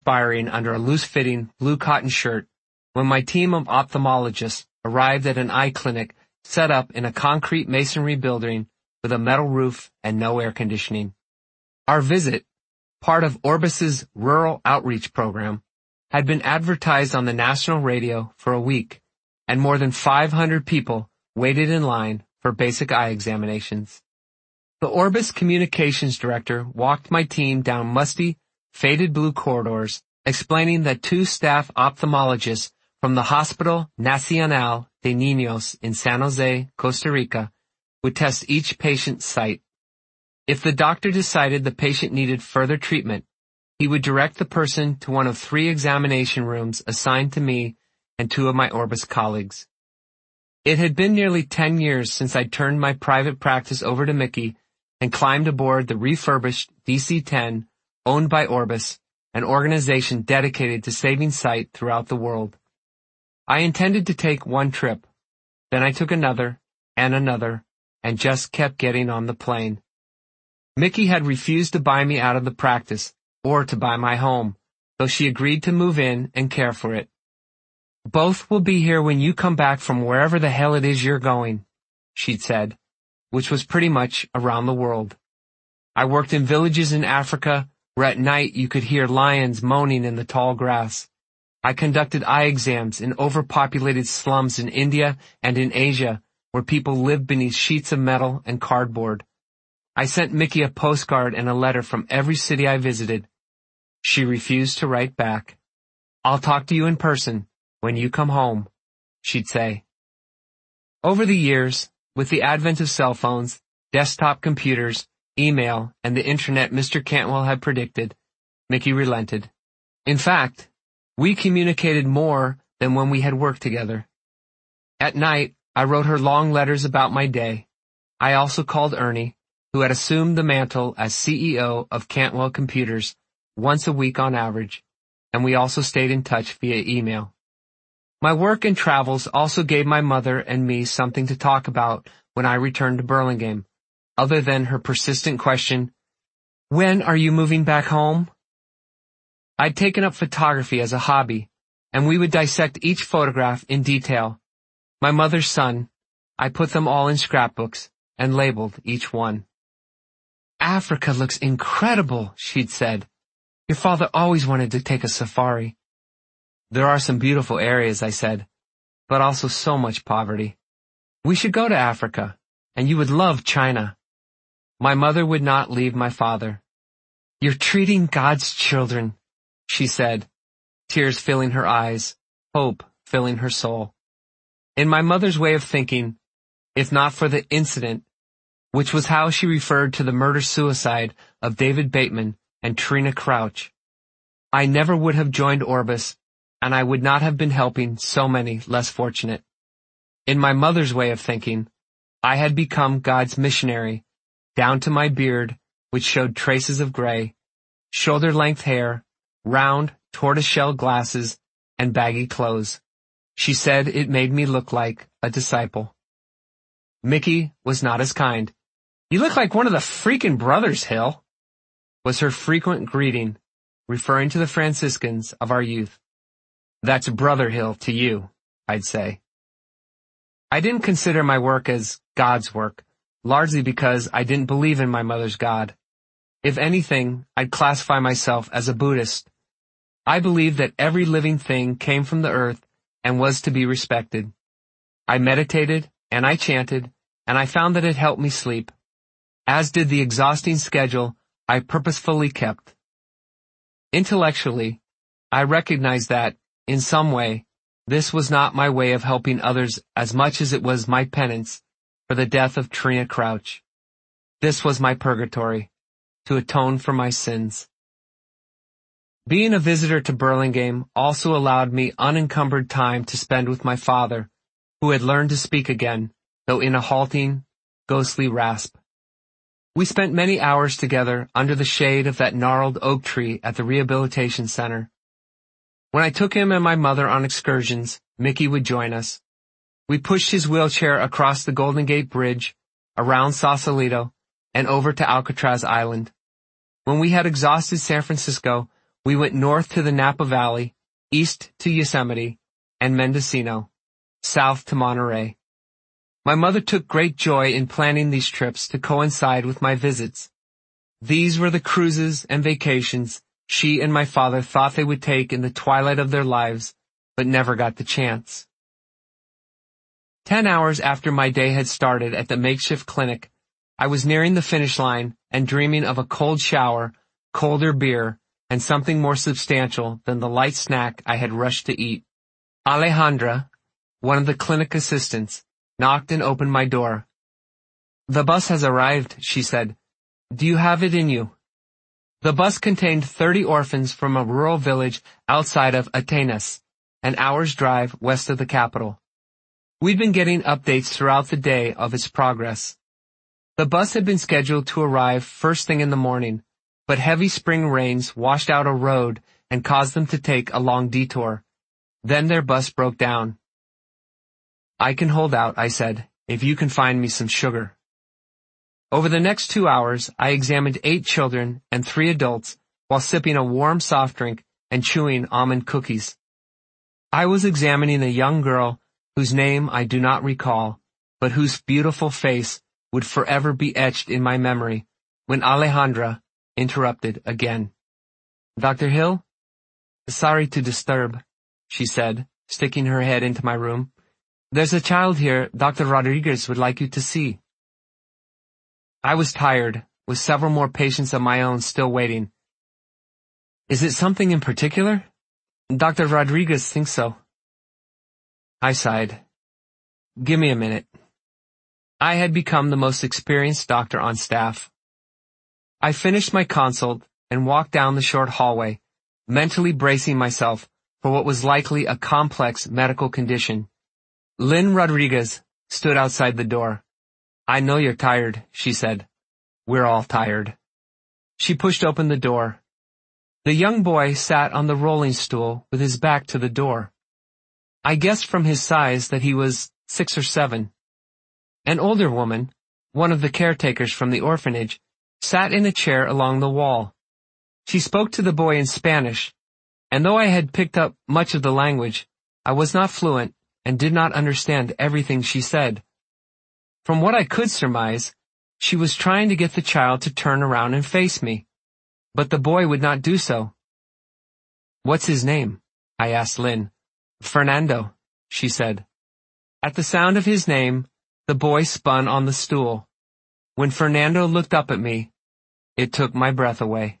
perspiring under a loose-fitting blue cotton shirt when my team of ophthalmologists arrived at an eye clinic set up in a concrete masonry building with a metal roof and no air conditioning. Our visit, part of Orbis's rural outreach program, had been advertised on the national radio for a week, and more than 500 people waited in line for basic eye examinations. The Orbis communications director walked my team down musty, faded blue corridors, explaining that 2 staff ophthalmologists from the Hospital Nacional de Niños in San Jose, Costa Rica, would test each patient's sight. If the doctor decided the patient needed further treatment, he would direct the person to one of 3 examination rooms assigned to me and 2 of my Orbis colleagues. It had been nearly 10 years since I turned my private practice over to Mickey and climbed aboard the refurbished DC-10 owned by Orbis, an organization dedicated to saving sight throughout the world. I intended to take one trip. Then I took another, and just kept getting on the plane. Mickey had refused to buy me out of the practice, or to buy my home, though she agreed to move in and care for it. "Both will be here when you come back from wherever the hell it is you're going," she'd said, which was pretty much around the world. I worked in villages in Africa where at night you could hear lions moaning in the tall grass. I conducted eye exams in overpopulated slums in India and in Asia where people lived beneath sheets of metal and cardboard. I sent Mickey a postcard and a letter from every city I visited. She refused to write back. "I'll talk to you in person when you come home," she'd say. Over the years, with the advent of cell phones, desktop computers, email, and the internet Mr. Cantwell had predicted, Mickey relented. In fact, we communicated more than when we had worked together. At night, I wrote her long letters about my day. I also called Ernie, who had assumed the mantle as CEO of Cantwell Computers once a week on average, and we also stayed in touch via email. My work and travels also gave my mother and me something to talk about when I returned to Burlingame, other than her persistent question, "When are you moving back home?" I'd taken up photography as a hobby, and we would dissect each photograph in detail. My mother's son, I put them all in scrapbooks and labeled each one. "Africa looks incredible," she'd said. "Your father always wanted to take a safari." "There are some beautiful areas," I said, "but also so much poverty. We should go to Africa, and you would love China." My mother would not leave my father. "You're treating God's children," she said, tears filling her eyes, hope filling her soul. In my mother's way of thinking, if not for the incident, which was how she referred to the murder-suicide of David Bateman and Trina Crouch, I never would have joined Orbis, and I would not have been helping so many less fortunate. In my mother's way of thinking, I had become God's missionary, down to my beard, which showed traces of gray, shoulder-length hair, round, tortoiseshell glasses, and baggy clothes. She said it made me look like a disciple. Mickey was not as kind. "You look like one of the freaking brothers, Hill," was her frequent greeting, referring to the Franciscans of our youth. "That's Brother Hill to you," I'd say. I didn't consider my work as God's work, largely because I didn't believe in my mother's God. If anything, I'd classify myself as a Buddhist. I believed that every living thing came from the earth and was to be respected. I meditated, and I chanted, and I found that it helped me sleep, as did the exhausting schedule I purposefully kept. Intellectually, I recognized that, in some way, this was not my way of helping others as much as it was my penance for the death of Trina Crouch. This was my purgatory, to atone for my sins. Being a visitor to Burlingame also allowed me unencumbered time to spend with my father, who had learned to speak again, though in a halting, ghostly rasp. We spent many hours together under the shade of that gnarled oak tree at the rehabilitation center. When I took him and my mother on excursions, Mickey would join us. We pushed his wheelchair across the Golden Gate Bridge, around Sausalito, and over to Alcatraz Island. When we had exhausted San Francisco, We went north to the Napa Valley, east to Yosemite and Mendocino, south to Monterey. My mother took great joy in planning these trips to coincide with my visits. These were the cruises and vacations she and my father thought they would take in the twilight of their lives, but never got the chance. 10 hours after my day had started at the makeshift clinic, I was nearing the finish line and dreaming of a cold shower, colder beer, and something more substantial than the light snack I had rushed to eat. Alejandra, one of the clinic assistants, knocked and opened my door. "The bus has arrived," she said. "Do you have it in you?" The bus contained 30 orphans from a rural village outside of Atenas, an hour's drive west of the capital. We'd been getting updates throughout the day of its progress. The bus had been scheduled to arrive first thing in the morning, but heavy spring rains washed out a road and caused them to take a long detour. Then their bus broke down. "I can hold out," I said, "if you can find me some sugar." Over the next 2 hours, I examined 8 children and 3 adults while sipping a warm soft drink and chewing almond cookies. I was examining a young girl whose name I do not recall, but whose beautiful face would forever be etched in my memory, when Alejandra interrupted again. "Dr. Hill? Sorry to disturb," she said, sticking her head into my room. "There's a child here Dr. Rodriguez would like you to see." I was tired, with several more patients of my own still waiting. "Is it something in particular?" "Dr. Rodriguez thinks so." I sighed. "Give me a minute." I had become the most experienced doctor on staff. I finished my consult and walked down the short hallway, mentally bracing myself for what was likely a complex medical condition. Lynn Rodriguez stood outside the door. "I know you're tired," she said. "We're all tired." She pushed open the door. The young boy sat on the rolling stool with his back to the door. I guessed from his size that he was 6 or 7. An older woman, one of the caretakers from the orphanage, sat in a chair along the wall. She spoke to the boy in Spanish, and though I had picked up much of the language, I was not fluent and did not understand everything she said. From what I could surmise, she was trying to get the child to turn around and face me, but the boy would not do so. "What's his name?" I asked Lynn. "Fernando," she said. At the sound of his name, the boy spun on the stool. When Fernando looked up at me, it took my breath away.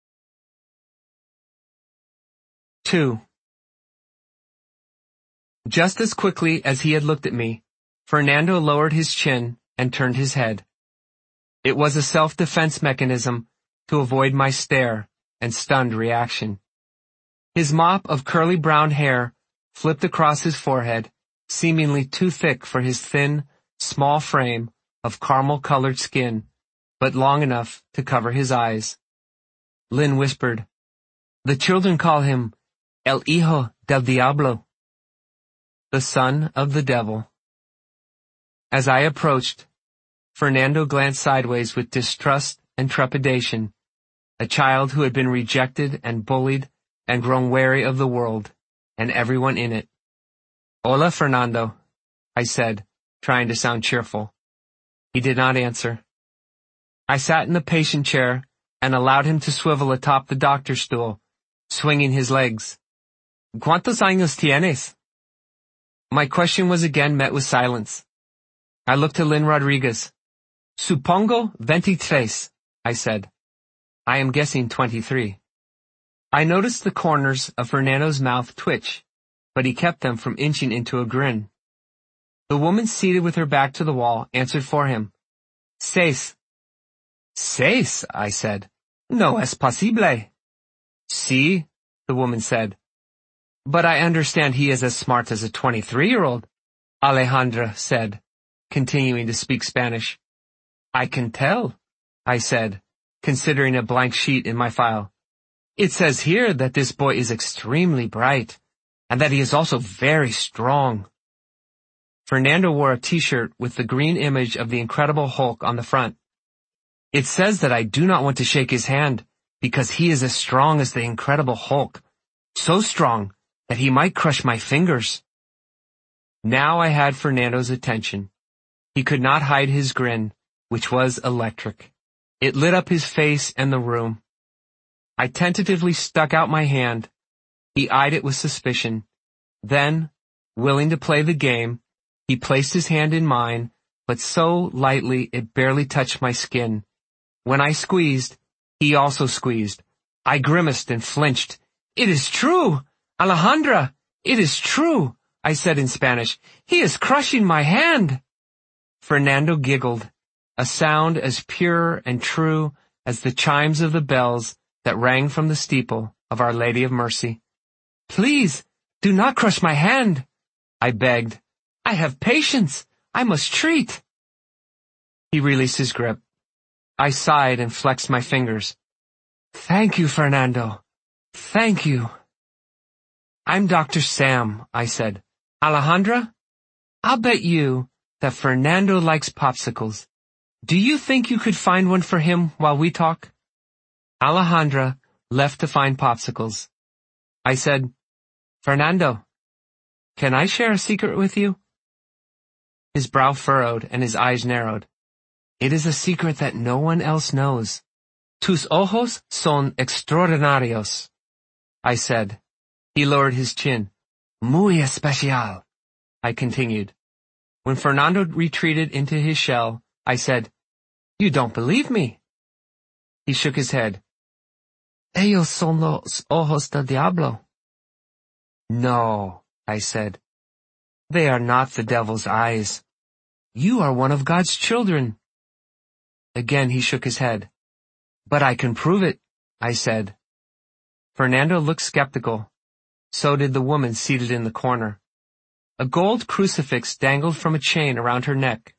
2. Just as quickly as he had looked at me, Fernando lowered his chin and turned his head. It was a self-defense mechanism to avoid my stare and stunned reaction. His mop of curly brown hair flipped across his forehead, seemingly too thick for his thin, small frame of caramel-colored skin, but long enough to cover his eyes. Lynn whispered, "The children call him El Hijo del Diablo," the son of the devil. As I approached, Fernando glanced sideways with distrust and trepidation, a child who had been rejected and bullied and grown wary of the world and everyone in it. "Hola, Fernando," I said, trying to sound cheerful. He did not answer. I sat in the patient chair and allowed him to swivel atop the doctor's stool, swinging his legs. "¿Cuántos años tienes?" My question was again met with silence. I looked to Lynn Rodriguez. "Supongo 23, I said. "I am guessing 23. I noticed the corners of Fernando's mouth twitch, but he kept them from inching into a grin. The woman seated with her back to the wall answered for him. "Seis." "Seis," I said. "No es posible." "Sí," the woman said. "But I understand he is as smart as a 23-year-old, Alejandra said, continuing to speak Spanish. "I can tell," I said, considering a blank sheet in my file. "It says here that this boy is extremely bright, and that he is also very strong." Fernando wore a t-shirt with the green image of the Incredible Hulk on the front. "It says that I do not want to shake his hand, because he is as strong as the Incredible Hulk, so strong that he might crush my fingers. Now I had Fernando's attention. He could not hide his grin, which was electric. It lit up his face and the room. I tentatively stuck out my hand. He eyed it with suspicion. Then, willing to play the game, he placed his hand in mine, but so lightly it barely touched my skin. When I squeezed, he also squeezed. I grimaced and flinched. "It is true! Alejandra! It is true!" I said in Spanish. "He is crushing my hand!" Fernando giggled, a sound as pure and true as the chimes of the bells that rang from the steeple of Our Lady of Mercy. "Please, do not crush my hand," I begged. "I have patience. I must treat." He released his grip. I sighed and flexed my fingers. "Thank you, Fernando. Thank you." "I'm Dr. Sam," I said. "Alejandra, I'll bet you that Fernando likes popsicles. Do you think you could find one for him while we talk?" Alejandra left to find popsicles. I said, "Fernando, can I share a secret with you?" His brow furrowed and his eyes narrowed. "It is a secret that no one else knows. Tus ojos son extraordinarios," I said. He lowered his chin. "Muy especial," I continued. When Fernando retreated into his shell, I said, "You don't believe me." He shook his head. "Ellos son los ojos del diablo." "No," I said. "They are not the devil's eyes. You are one of God's children." Again he shook his head. "But I can prove it," I said. Fernando looked skeptical. So did the woman seated in the corner. A gold crucifix dangled from a chain around her neck.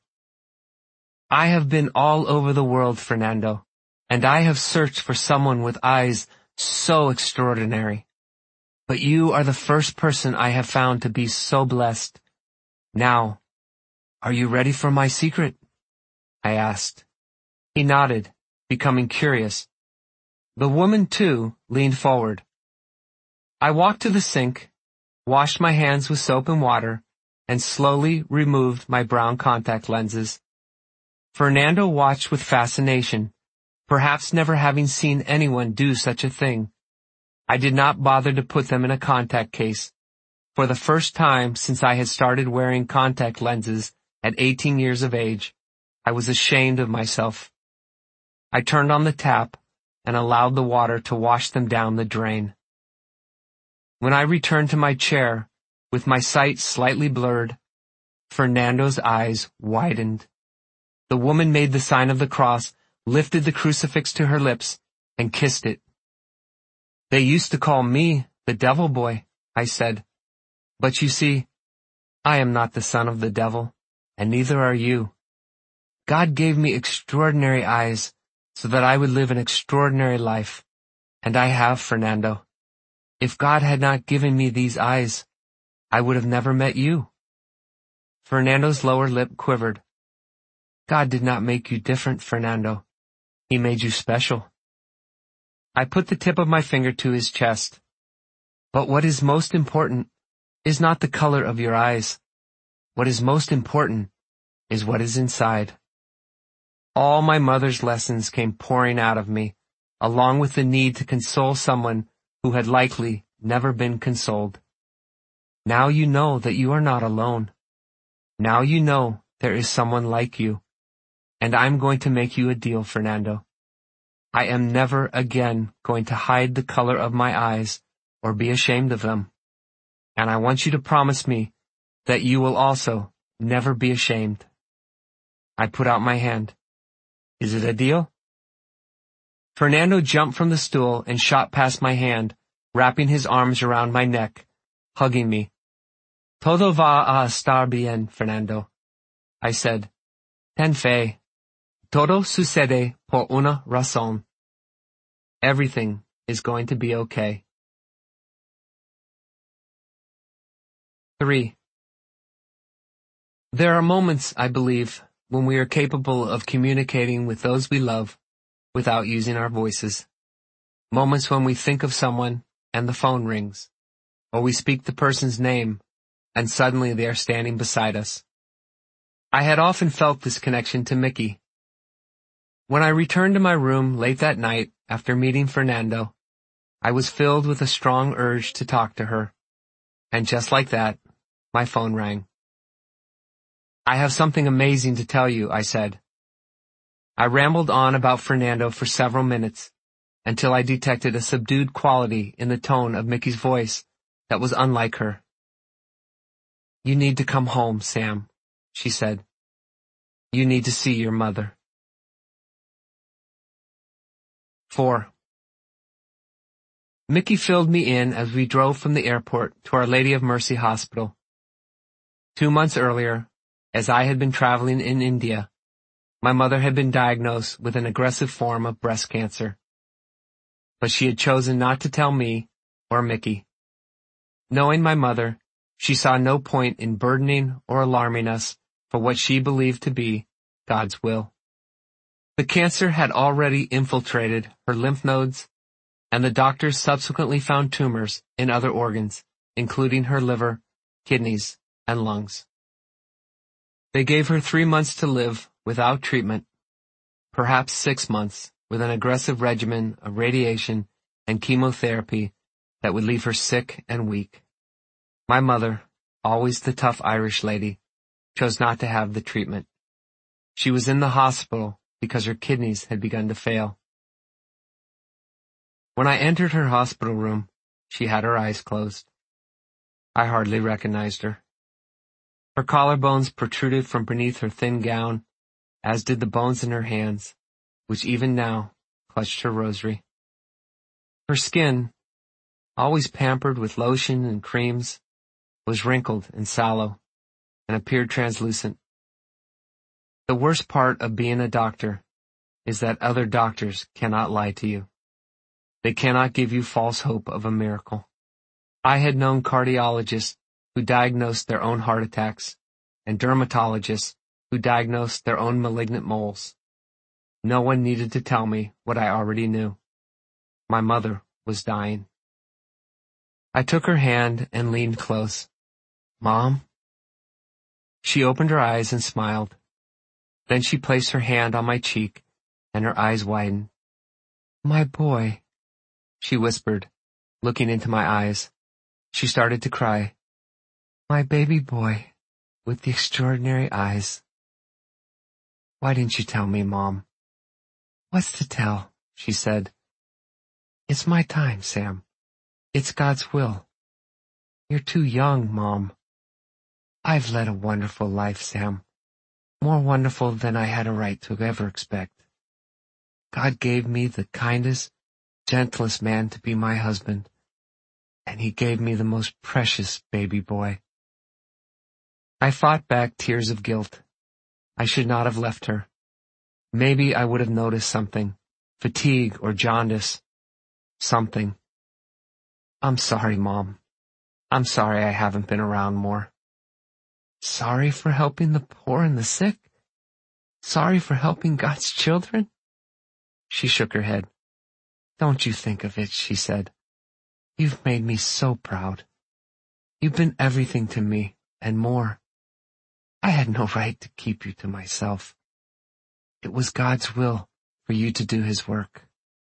"I have been all over the world, Fernando, and I have searched for someone with eyes so extraordinary. But you are the first person I have found to be so blessed. Now, are you ready for my secret?" I asked. He nodded, becoming curious. The woman, too, leaned forward. I walked to the sink, washed my hands with soap and water, and slowly removed my brown contact lenses. Fernando watched with fascination, perhaps never having seen anyone do such a thing. I did not bother to put them in a contact case. For the first time since I had started wearing contact lenses at 18 years of age, I was ashamed of myself. I turned on the tap and allowed the water to wash them down the drain. When I returned to my chair, with my sight slightly blurred, Fernando's eyes widened. The woman made the sign of the cross, lifted the crucifix to her lips, and kissed it. "They used to call me the devil boy," I said. "But you see, I am not the son of the devil, and neither are you. God gave me extraordinary eyes so that I would live an extraordinary life, and I have, Fernando. If God had not given me these eyes, I would have never met you." Fernando's lower lip quivered. "God did not make you different, Fernando. He made you special." I put the tip of my finger to his chest. "But what is most important is not the color of your eyes. What is most important is what is inside." All my mother's lessons came pouring out of me, along with the need to console someone who had likely never been consoled. Now you know that you are not alone. Now you know there is someone like you. And I'm going to make you a deal, Fernando. I am never again going to hide the color of my eyes or be ashamed of them. And I want you to promise me that you will also never be ashamed. I put out my hand. Is it a deal? Fernando jumped from the stool and shot past my hand, wrapping his arms around my neck, hugging me. "Todo va a estar bien, Fernando," I said. "Ten fe. Todo sucede por una razón." Everything is going to be okay. 3. There are moments, I believe, when we are capable of communicating with those we love without using our voices. Moments when we think of someone and the phone rings, or we speak the person's name and suddenly they are standing beside us. I had often felt this connection to Mickey. When I returned to my room late that night after meeting Fernando, I was filled with a strong urge to talk to her. And just like that, my phone rang. "I have something amazing to tell you," I said. I rambled on about Fernando for several minutes, until I detected a subdued quality in the tone of Mickey's voice that was unlike her. "You need to come home, Sam," she said. "You need to see your mother." 4. Mickey filled me in as we drove from the airport to Our Lady of Mercy Hospital. 2 months earlier, as I had been traveling in India, my mother had been diagnosed with an aggressive form of breast cancer. But she had chosen not to tell me or Mickey. Knowing my mother, she saw no point in burdening or alarming us for what she believed to be God's will. The cancer had already infiltrated her lymph nodes, and the doctors subsequently found tumors in other organs, including her liver, kidneys, and lungs. They gave her 3 months to live without treatment, perhaps 6 months, with an aggressive regimen of radiation and chemotherapy that would leave her sick and weak. My mother, always the tough Irish lady, chose not to have the treatment. She was in the hospital because her kidneys had begun to fail. When I entered her hospital room, she had her eyes closed. I hardly recognized her. Her collarbones protruded from beneath her thin gown, as did the bones in her hands, which even now clutched her rosary. Her skin, always pampered with lotion and creams, was wrinkled and sallow, and appeared translucent. The worst part of being a doctor is that other doctors cannot lie to you. They cannot give you false hope of a miracle. I had known cardiologists who diagnosed their own heart attacks, and dermatologists who diagnosed their own malignant moles. No one needed to tell me what I already knew. My mother was dying. I took her hand and leaned close. "Mom?" She opened her eyes and smiled. Then she placed her hand on my cheek, and her eyes widened. "My boy," she whispered, looking into my eyes. She started to cry. "My baby boy, with the extraordinary eyes." "Why didn't you tell me, Mom?" "What's to tell?" she said. "It's my time, Sam. It's God's will. You're too young, Mom. I've led a wonderful life, Sam. More wonderful than I had a right to ever expect. God gave me the kindest, gentlest man to be my husband, and he gave me the most precious baby boy." I fought back tears of guilt. I should not have left her. Maybe I would have noticed something, fatigue or jaundice, something. "I'm sorry, Mom. I'm sorry I haven't been around more." "Sorry for helping the poor and the sick? Sorry for helping God's children?" She shook her head. "Don't you think of it," she said. "You've made me so proud. You've been everything to me, and more. I had no right to keep you to myself. It was God's will for you to do His work."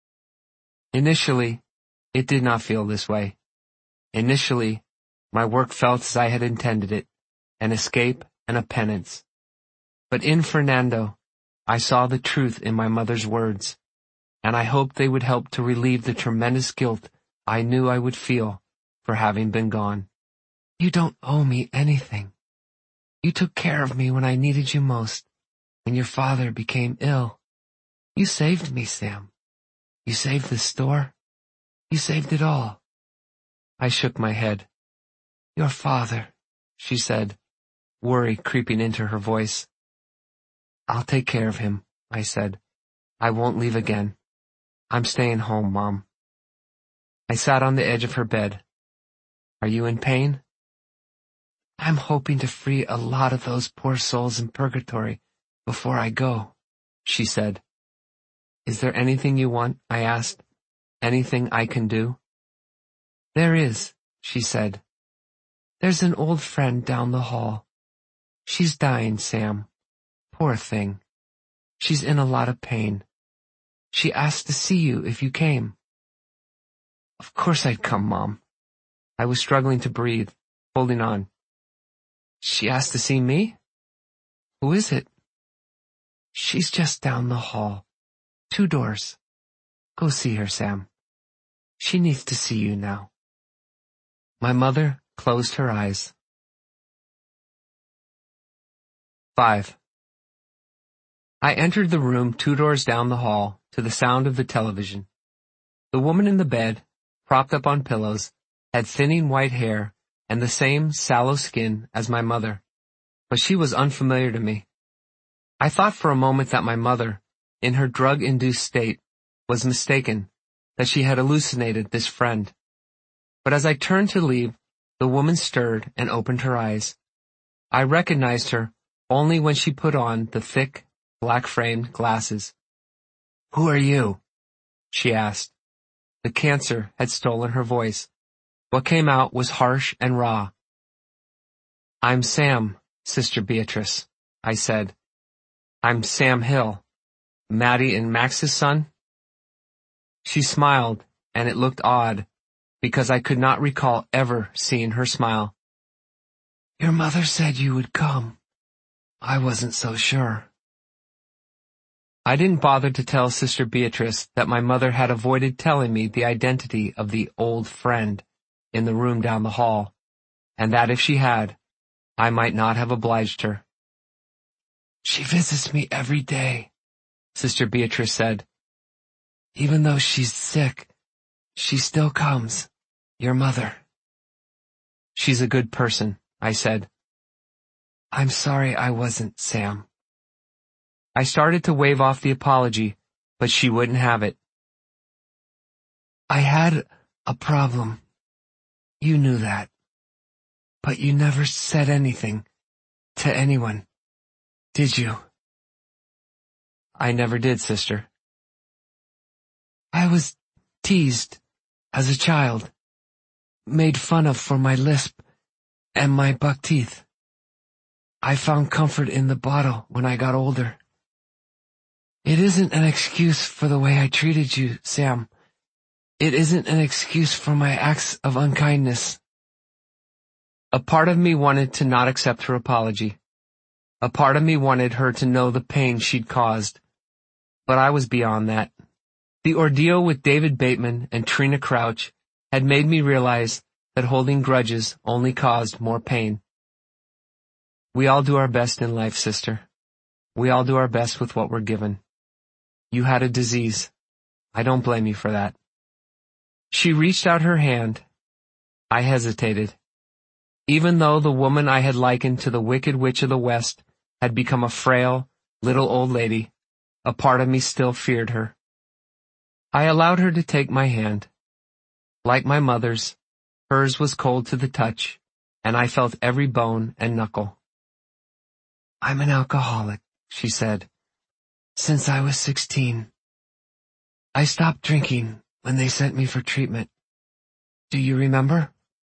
Initially, it did not feel this way. Initially, my work felt as I had intended it, an escape and a penance. But in Fernando, I saw the truth in my mother's words, and I hoped they would help to relieve the tremendous guilt I knew I would feel for having been gone. "You don't owe me anything. You took care of me when I needed you most, when your father became ill. You saved me, Sam. You saved the store. You saved it all." I shook my head. "Your father," she said, worry creeping into her voice. "I'll take care of him," I said. "I won't leave again. I'm staying home, Mom." I sat on the edge of her bed. "Are you in pain?" "I'm hoping to free a lot of those poor souls in purgatory before I go," she said. "Is there anything you want?" I asked. Anything I can do?" "There is," she said. "There's an old friend down the hall. She's dying, Sam. Poor thing. She's in a lot of pain. She asked to see you if you came." "Of course I'd come, Mom." I was struggling to breathe, holding on. "She asked to see me? Who is it?" "She's just down the hall. 2 doors. Go see her, Sam. She needs to see you now." My mother closed her eyes. 5. I entered the room 2 doors down the hall to the sound of the television. The woman in the bed, propped up on pillows, had thinning white hair and the same sallow skin as my mother, but she was unfamiliar to me. I thought for a moment that my mother, in her drug-induced state, was mistaken, that she had hallucinated this friend. But as I turned to leave, the woman stirred and opened her eyes. I recognized her only when she put on the thick, black-framed glasses. "Who are you?" she asked. The cancer had stolen her voice. What came out was harsh and raw. "I'm Sam, Sister Beatrice," I said. "I'm Sam Hill, Maddie and Max's son." She smiled, and it looked odd, because I could not recall ever seeing her smile. "Your mother said you would come. I wasn't so sure." I didn't bother to tell Sister Beatrice that my mother had avoided telling me the identity of the old friend in the room down the hall, and that if she had, I might not have obliged her. "She visits me every day," Sister Beatrice said. "Even though she's sick, she still comes, your mother." "She's a good person," I said. "I'm sorry I wasn't, Sam." I started to wave off the apology, but she wouldn't have it. "I had a problem. You knew that. But you never said anything to anyone, did you?" "I never did, sister." "I was teased as a child, made fun of for my lisp and my buck teeth. I found comfort in the bottle when I got older. It isn't an excuse for the way I treated you, Sam. It isn't an excuse for my acts of unkindness." A part of me wanted to not accept her apology. A part of me wanted her to know the pain she'd caused. But I was beyond that. The ordeal with David Bateman and Trina Crouch had made me realize that holding grudges only caused more pain. We all do our best in life, sister. We all do our best with what we're given. You had a disease. I don't blame you for that. She reached out her hand. I hesitated. Even though the woman I had likened to the Wicked Witch of the West had become a frail, little old lady, a part of me still feared her. I allowed her to take my hand. Like my mother's, hers was cold to the touch, and I felt every bone and knuckle. "I'm an alcoholic," she said, "since I was 16. I stopped drinking when they sent me for treatment. Do you remember?"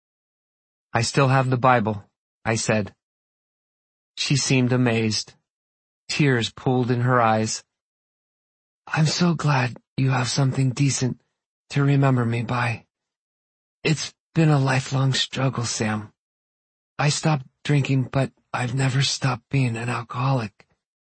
"I still have the Bible," I said. She seemed amazed. Tears pooled in her eyes. "I'm so glad you have something decent to remember me by. It's been a lifelong struggle, Sam. I stopped drinking, but I've never stopped being an alcoholic.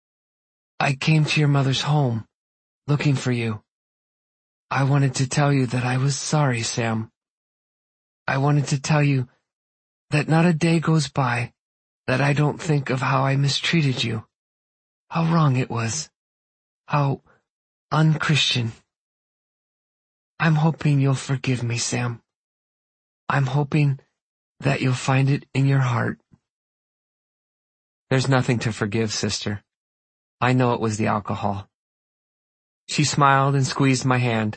I came to your mother's home, looking for you. I wanted to tell you that I was sorry, Sam. I wanted to tell you that not a day goes by that I don't think of how I mistreated you, how wrong it was, how unchristian. I'm hoping you'll forgive me, Sam. I'm hoping that you'll find it in your heart." "There's nothing to forgive, sister. I know it was the alcohol." She smiled and squeezed my hand.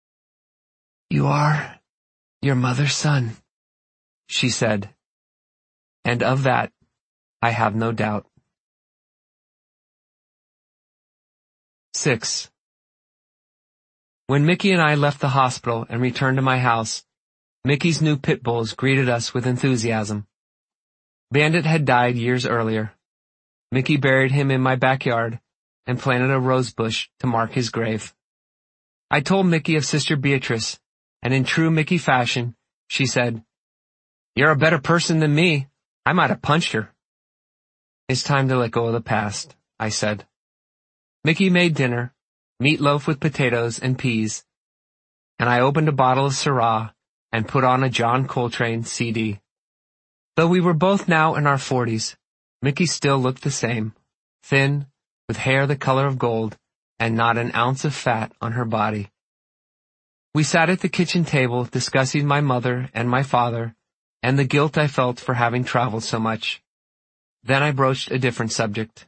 "You are your mother's son," she said. And of that, I have no doubt. 6. When Mickey and I left the hospital and returned to my house, Mickey's new pit bulls greeted us with enthusiasm. Bandit had died years earlier. Mickey buried him in my backyard and planted a rose bush to mark his grave. I told Mickey of Sister Beatrice, and in true Mickey fashion, she said, "You're a better person than me. I might have punched her." "It's time to let go of the past," I said. Mickey made dinner, meatloaf with potatoes and peas, and I opened a bottle of Syrah and put on a John Coltrane CD. Though we were both now in our 40s, Mickey still looked the same, thin, with hair the color of gold, and not an ounce of fat on her body. We sat at the kitchen table discussing my mother and my father, and the guilt I felt for having traveled so much. Then I broached a different subject.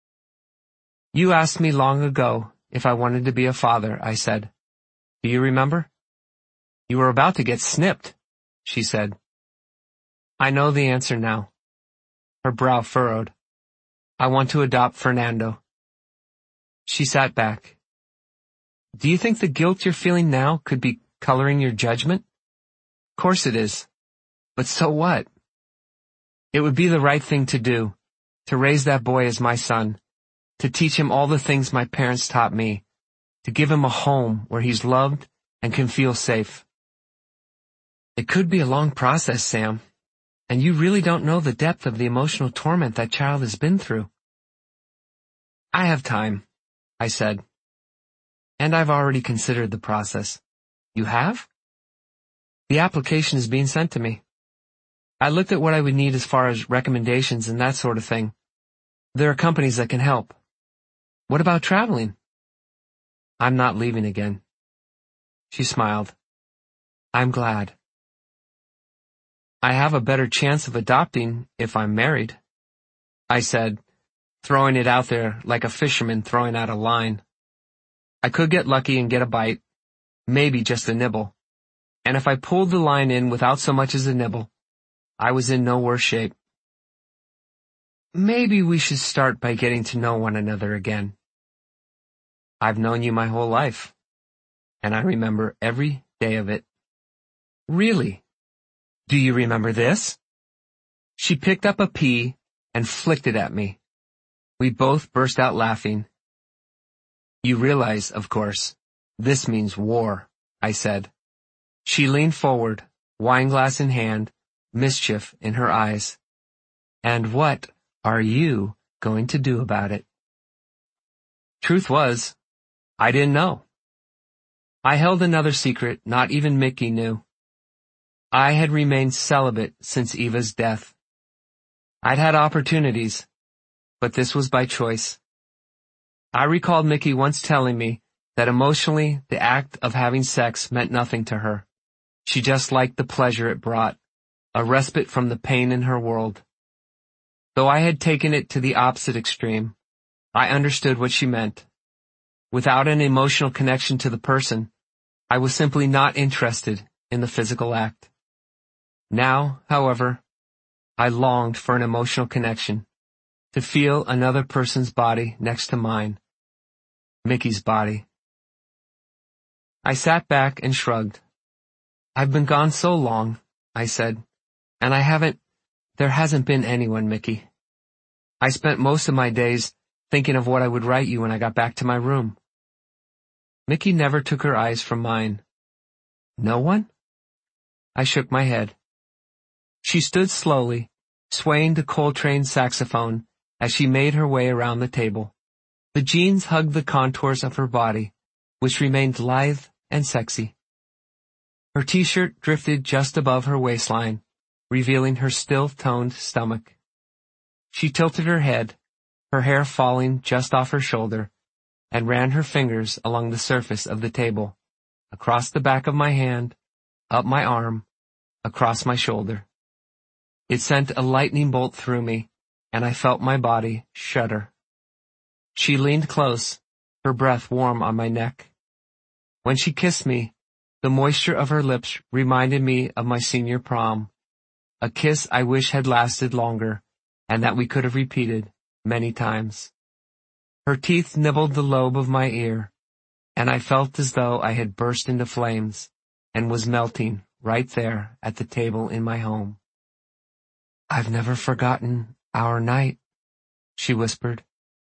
"You asked me long ago if I wanted to be a father," I said. "Do you remember?" "You were about to get snipped," she said. "I know the answer now." Her brow furrowed. "I want to adopt Fernando." She sat back. "Do you think the guilt you're feeling now could be coloring your judgment?" "Of course it is. But so what? It would be the right thing to do, to raise that boy as my son, to teach him all the things my parents taught me, to give him a home where he's loved and can feel safe." "It could be a long process, Sam, and you really don't know the depth of the emotional torment that child has been through." "I have time," I said. "And I've already considered the process." "You have?" "The application is being sent to me. I looked at what I would need as far as recommendations and that sort of thing. There are companies that can help." "What about traveling?" "I'm not leaving again." She smiled. "I'm glad." "I have a better chance of adopting if I'm married," I said, throwing it out there like a fisherman throwing out a line. I could get lucky and get a bite, maybe just a nibble, and if I pulled the line in without so much as a nibble, I was in no worse shape. "Maybe we should start by getting to know one another again." "I've known you my whole life, and I remember every day of it." "Really? Do you remember this?" She picked up a pea and flicked it at me. We both burst out laughing. "You realize, of course, this means war," I said. She leaned forward, wineglass in hand, mischief in her eyes. "And what are you going to do about it?" Truth was, I didn't know. I held another secret not even Mickey knew. I had remained celibate since Eva's death. I'd had opportunities, but this was by choice. I recalled Mickey once telling me that emotionally the act of having sex meant nothing to her. She just liked the pleasure it brought, a respite from the pain in her world. Though I had taken it to the opposite extreme, I understood what she meant. Without an emotional connection to the person, I was simply not interested in the physical act. Now, however, I longed for an emotional connection, to feel another person's body next to mine, Mickey's body. I sat back and shrugged. "I've been gone so long," I said, "and there hasn't been anyone, Mickey. I spent most of my days thinking of what I would write you when I got back to my room." Mickey never took her eyes from mine. "No one?" I shook my head. She stood slowly, swaying to Coltrane's saxophone as she made her way around the table. The jeans hugged the contours of her body, which remained lithe and sexy. Her t-shirt drifted just above her waistline, revealing her still-toned stomach. She tilted her head, her hair falling just off her shoulder, and ran her fingers along the surface of the table, across the back of my hand, up my arm, across my shoulder. It sent a lightning bolt through me, and I felt my body shudder. She leaned close, her breath warm on my neck. When she kissed me, the moisture of her lips reminded me of my senior prom, a kiss I wish had lasted longer, and that we could have repeated many times. Her teeth nibbled the lobe of my ear, and I felt as though I had burst into flames and was melting right there at the table in my home. "I've never forgotten our night," she whispered.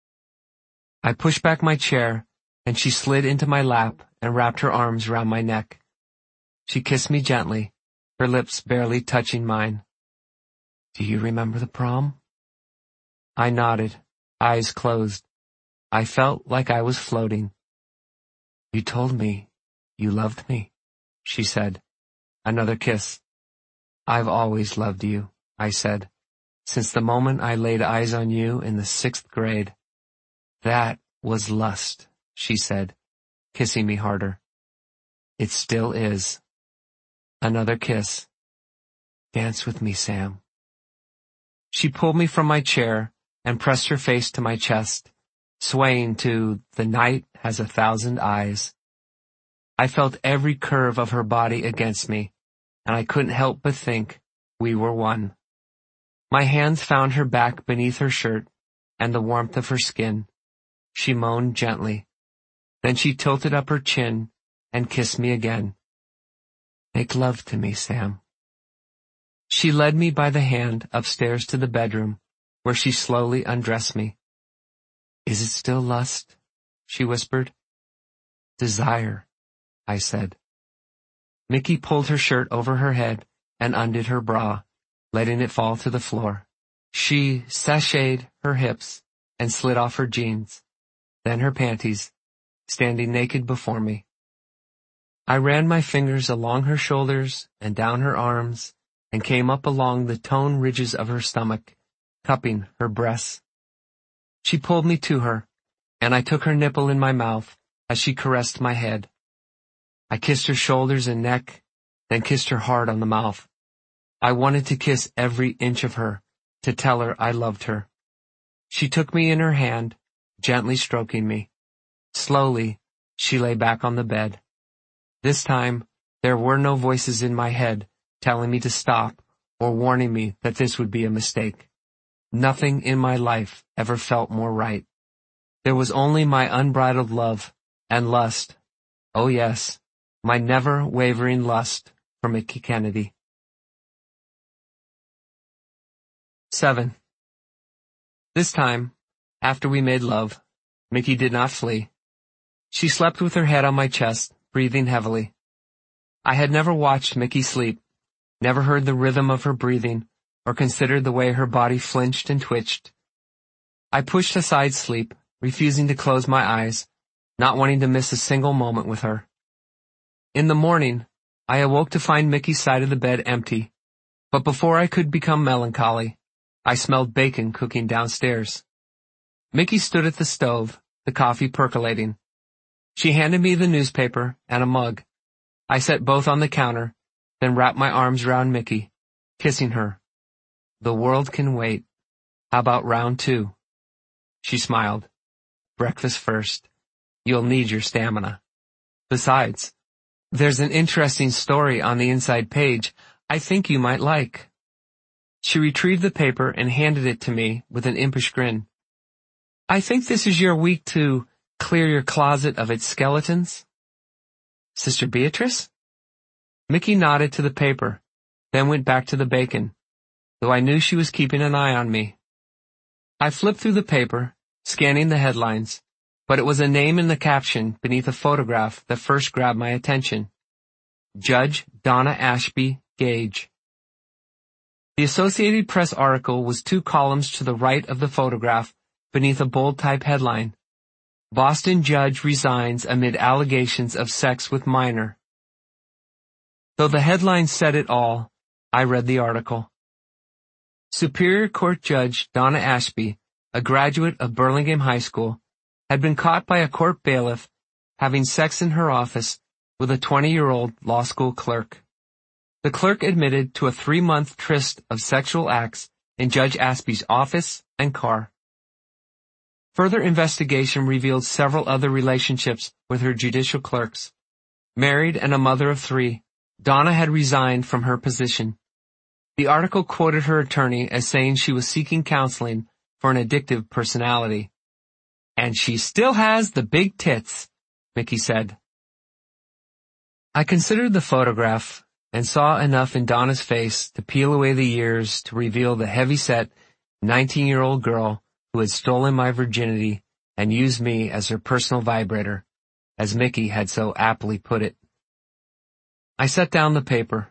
I pushed back my chair, and she slid into my lap and wrapped her arms around my neck. She kissed me gently, her lips barely touching mine. "Do you remember the prom?" I nodded, eyes closed. I felt like I was floating. "You told me you loved me," she said. Another kiss. "I've always loved you," I said, "since the moment I laid eyes on you in the 6th grade. "That was lust," she said, kissing me harder. "It still is." Another kiss. "Dance with me, Sam." She pulled me from my chair and pressed her face to my chest, swaying to "The Night Has 1,000 Eyes." I felt every curve of her body against me, and I couldn't help but think we were one. My hands found her back beneath her shirt and the warmth of her skin. She moaned gently. Then she tilted up her chin and kissed me again. "Make love to me, Sam." She led me by the hand upstairs to the bedroom, where she slowly undressed me. "Is it still lust?" she whispered. "Desire," I said. Mickey pulled her shirt over her head and undid her bra, letting it fall to the floor. She sashayed her hips and slid off her jeans, then her panties, standing naked before me. I ran my fingers along her shoulders and down her arms and came up along the toned ridges of her stomach, cupping her breasts. She pulled me to her, and I took her nipple in my mouth as she caressed my head. I kissed her shoulders and neck, then kissed her hard on the mouth. I wanted to kiss every inch of her, to tell her I loved her. She took me in her hand, gently stroking me. Slowly, she lay back on the bed. This time, there were no voices in my head telling me to stop or warning me that this would be a mistake. Nothing in my life ever felt more right. There was only my unbridled love and lust. Oh yes, my never-wavering lust for Mickey Kennedy. 7. This time, after we made love, Mickey did not flee. She slept with her head on my chest, breathing heavily. I had never watched Mickey sleep, never heard the rhythm of her breathing, or considered the way her body flinched and twitched. I pushed aside sleep, refusing to close my eyes, not wanting to miss a single moment with her. In the morning, I awoke to find Mickey's side of the bed empty, but before I could become melancholy, I smelled bacon cooking downstairs. Mickey stood at the stove, the coffee percolating. She handed me the newspaper and a mug. I set both on the counter, then wrapped my arms around Mickey, kissing her. The world can wait. How about round 2? She smiled. Breakfast first. You'll need your stamina. Besides, there's an interesting story on the inside page I think you might like. She retrieved the paper and handed it to me with an impish grin. I think this is your week to clear your closet of its skeletons. Sister Beatrice? Mickey nodded to the paper, then went back to the bacon, though I knew she was keeping an eye on me. I flipped through the paper, scanning the headlines, but it was a name in the caption beneath a photograph that first grabbed my attention. Judge Donna Ashby Gage. The Associated Press article was 2 columns to the right of the photograph beneath a bold-type headline. Boston judge resigns amid allegations of sex with minor. Though the headline said it all, I read the article. Superior Court Judge Donna Ashby, a graduate of Burlingame High School, had been caught by a court bailiff having sex in her office with a 20-year-old law school clerk. The clerk admitted to a 3-month tryst of sexual acts in Judge Ashby's office and car. Further investigation revealed several other relationships with her judicial clerks. Married and a mother of 3, Donna had resigned from her position. The article quoted her attorney as saying she was seeking counseling for an addictive personality. And she still has the big tits, Mickey said. I considered the photograph and saw enough in Donna's face to peel away the years to reveal the heavy-set 19-year-old girl who had stolen my virginity and used me as her personal vibrator, as Mickey had so aptly put it. I set down the paper.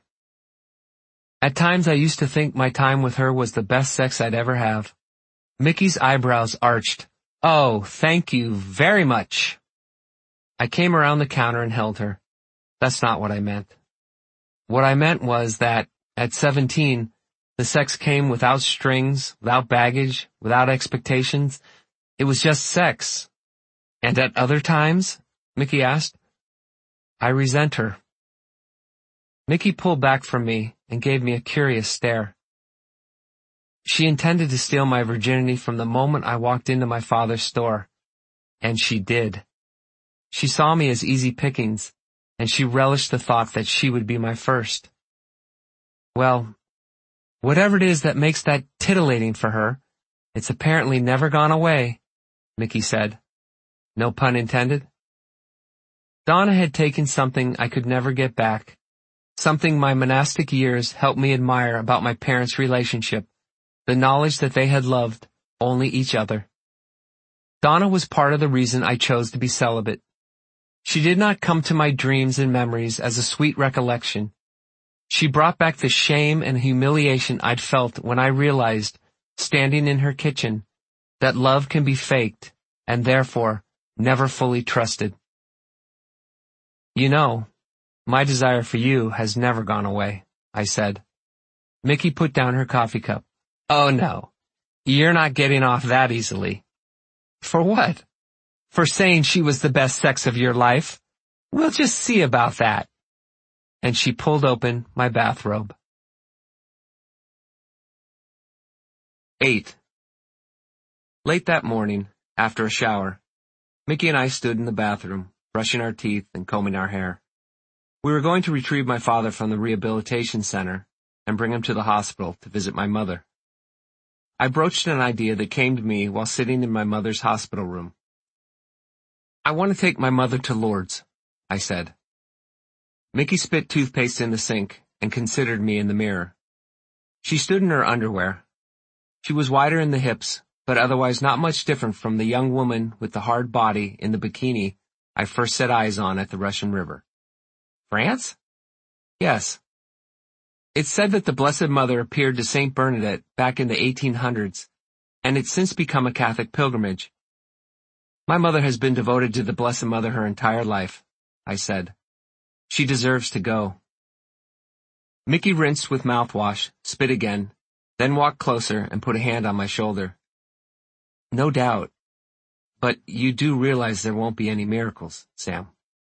At times I used to think my time with her was the best sex I'd ever have. Mickey's eyebrows arched. Oh, thank you very much. I came around the counter and held her. That's not what I meant. What I meant was that, at 17, the sex came without strings, without baggage, without expectations. It was just sex. And at other times? Mickey asked. I resent her. Mickey pulled back from me and gave me a curious stare. She intended to steal my virginity from the moment I walked into my father's store. And she did. She saw me as easy pickings, and she relished the thought that she would be my first. Well, whatever it is that makes that titillating for her, it's apparently never gone away, Mickey said. No pun intended. Donna had taken something I could never get back, something my monastic years helped me admire about my parents' relationship, the knowledge that they had loved only each other. Donna was part of the reason I chose to be celibate. She did not come to my dreams and memories as a sweet recollection. She brought back the shame and humiliation I'd felt when I realized, standing in her kitchen, that love can be faked and therefore never fully trusted. You know, my desire for you has never gone away, I said. Mickey put down her coffee cup. Oh no, you're not getting off that easily. For what? For saying she was the best sex of your life? We'll just see about that. And she pulled open my bathrobe. 8. Late that morning, after a shower, Mickey and I stood in the bathroom, brushing our teeth and combing our hair. We were going to retrieve my father from the rehabilitation center and bring him to the hospital to visit my mother. I broached an idea that came to me while sitting in my mother's hospital room. I want to take my mother to Lourdes, I said. Mickey spit toothpaste in the sink and considered me in the mirror. She stood in her underwear. She was wider in the hips, but otherwise not much different from the young woman with the hard body in the bikini I first set eyes on at the Russian River. France? Yes. It's said that the Blessed Mother appeared to St. Bernadette back in the 1800s, and it's since become a Catholic pilgrimage. My mother has been devoted to the Blessed Mother her entire life, I said. She deserves to go. Mickey rinsed with mouthwash, spit again, then walked closer and put a hand on my shoulder. No doubt. But you do realize there won't be any miracles, Sam.